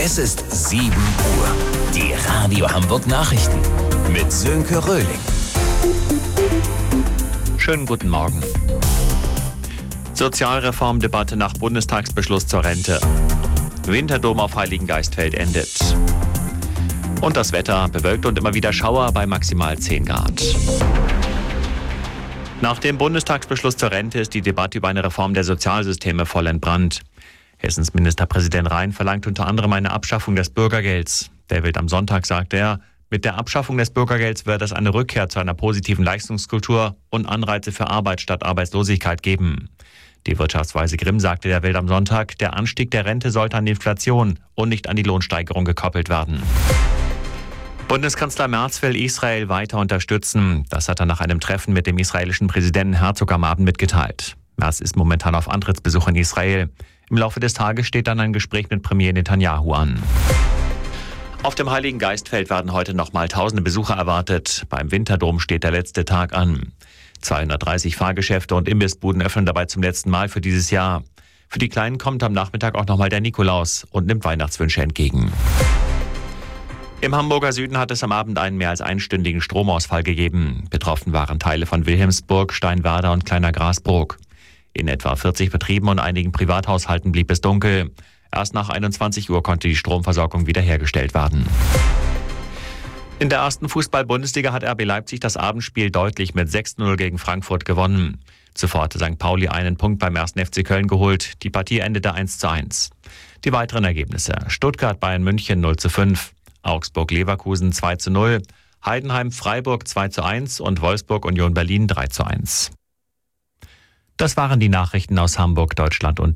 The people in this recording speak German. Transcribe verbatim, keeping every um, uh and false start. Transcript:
Es ist sieben Uhr. Die Radio Hamburg Nachrichten mit Sönke Röhling. Schönen guten Morgen. Sozialreformdebatte nach Bundestagsbeschluss zur Rente. Winterdom auf Heiligengeistfeld endet. Und das Wetter: bewölkt und immer wieder Schauer bei maximal zehn Grad. Nach dem Bundestagsbeschluss zur Rente ist die Debatte über eine Reform der Sozialsysteme voll entbrannt. Hessens Ministerpräsident Rhein verlangt unter anderem eine Abschaffung des Bürgergelds. Der Welt am Sonntag sagte er, mit der Abschaffung des Bürgergelds wird es eine Rückkehr zu einer positiven Leistungskultur und Anreize für Arbeit statt Arbeitslosigkeit geben. Die Wirtschaftsweise Grimm sagte der Welt am Sonntag, der Anstieg der Rente sollte an die Inflation und nicht an die Lohnsteigerung gekoppelt werden. Bundeskanzler Merz will Israel weiter unterstützen. Das hat er nach einem Treffen mit dem israelischen Präsidenten Herzog am Abend mitgeteilt. Merz ist momentan auf Antrittsbesuch in Israel. Im Laufe des Tages steht dann ein Gespräch mit Premier Netanyahu an. Auf dem Heiligengeistfeld werden heute nochmal tausende Besucher erwartet. Beim Winterdom steht der letzte Tag an. zweihundertdreißig Fahrgeschäfte und Imbissbuden öffnen dabei zum letzten Mal für dieses Jahr. Für die Kleinen kommt am Nachmittag auch nochmal der Nikolaus und nimmt Weihnachtswünsche entgegen. Im Hamburger Süden hat es am Abend einen mehr als einstündigen Stromausfall gegeben. Betroffen waren Teile von Wilhelmsburg, Steinwerder und Kleiner Grasbrook. In etwa vierzig Betrieben und einigen Privathaushalten blieb es dunkel. Erst nach einundzwanzig Uhr konnte die Stromversorgung wiederhergestellt werden. In der ersten Fußball-Bundesliga hat R B Leipzig das Abendspiel deutlich mit sechs zu null gegen Frankfurt gewonnen. Zuvor hatte Sankt Pauli einen Punkt beim ersten F C Köln geholt. Die Partie endete eins zu eins. Die weiteren Ergebnisse: Stuttgart-Bayern München null zu fünf, Augsburg-Leverkusen zwei zu null, Heidenheim-Freiburg zwei zu eins und Wolfsburg-Union Berlin drei zu eins. Das waren die Nachrichten aus Hamburg, Deutschland und